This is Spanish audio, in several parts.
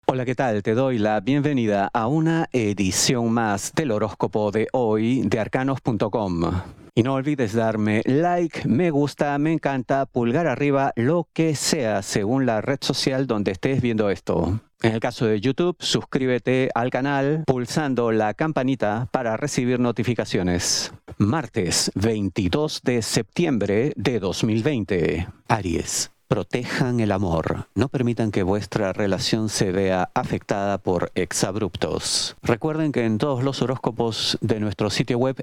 Hola, ¿qué tal? Te doy la bienvenida a una edición más del horóscopo de hoy de arcanos.com. Y no olvides darme like, me gusta, me encanta, pulgar arriba, lo que sea según la red social donde estés viendo esto. En el caso de YouTube, suscríbete al canal pulsando la campanita para recibir notificaciones. Martes 22 de septiembre de 2020. Aries. Protejan el amor. No permitan que vuestra relación se vea afectada por exabruptos. Recuerden que en todos los horóscopos de nuestro sitio web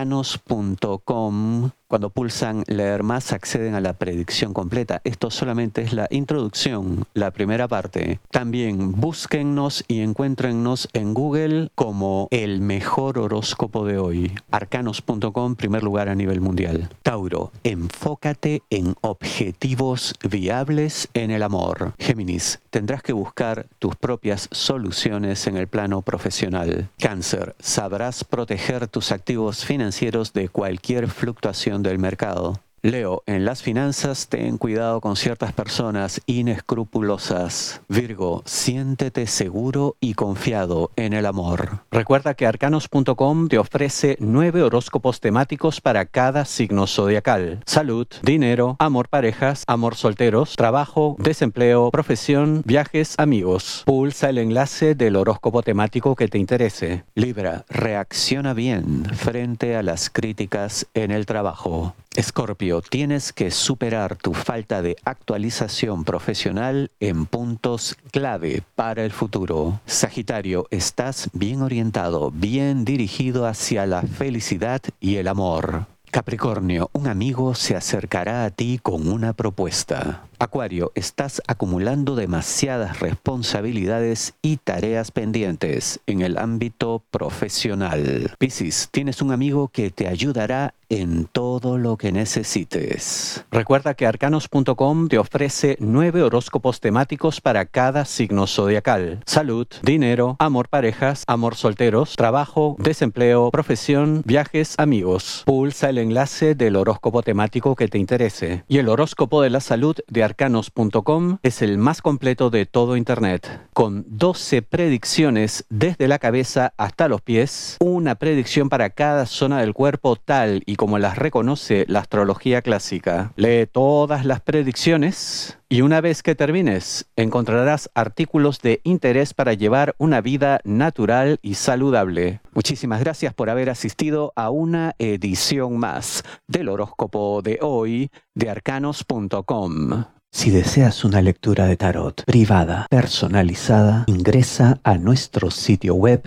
arcanos.com, cuando pulsan leer más, acceden a la predicción completa. Esto solamente es la introducción, la primera parte. También búsquennos y encuéntrennos en Google como el mejor horóscopo de hoy. Arcanos.com, primer lugar a nivel mundial. Tauro, enfócate en objetivos viables en el amor. Géminis, tendrás que buscar tus propias soluciones en el plano profesional. Cáncer, sabrás proteger tus activos financieros de cualquier fluctuación del mercado. Leo, en las finanzas ten cuidado con ciertas personas inescrupulosas. Virgo, siéntete seguro y confiado en el amor. Recuerda que arcanos.com te ofrece 9 horóscopos temáticos para cada signo zodiacal. Salud, dinero, amor, parejas, amor, solteros, trabajo, desempleo, profesión, viajes, amigos. Pulsa el enlace del horóscopo temático que te interese. Libra, reacciona bien frente a las críticas en el trabajo. Escorpio, tienes que superar tu falta de actualización profesional en puntos clave para el futuro. Sagitario, estás bien orientado, bien dirigido hacia la felicidad y el amor. Capricornio, un amigo se acercará a ti con una propuesta. Acuario, estás acumulando demasiadas responsabilidades y tareas pendientes en el ámbito profesional. Piscis, tienes un amigo que te ayudará en todo lo que necesites. Recuerda que arcanos.com te ofrece 9 horóscopos temáticos para cada signo zodiacal. Salud, dinero, amor, parejas, amor, solteros, trabajo, desempleo, profesión, viajes, amigos. Pulsa el enlace del horóscopo temático que te interese. Y el horóscopo de la salud de arcanos.com es el más completo de todo Internet, con 12 predicciones desde la cabeza hasta los pies, una predicción para cada zona del cuerpo tal y como las reconoce la astrología clásica. Lee todas las predicciones y una vez que termines, encontrarás artículos de interés para llevar una vida natural y saludable. Muchísimas gracias por haber asistido a una edición más del horóscopo de hoy de arcanos.com. Si deseas una lectura de tarot privada, personalizada, ingresa a nuestro sitio web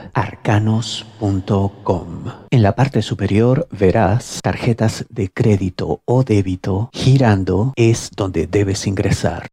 arcanos.com. En la parte superior verás tarjetas de crédito o débito. Girando es donde debes ingresar.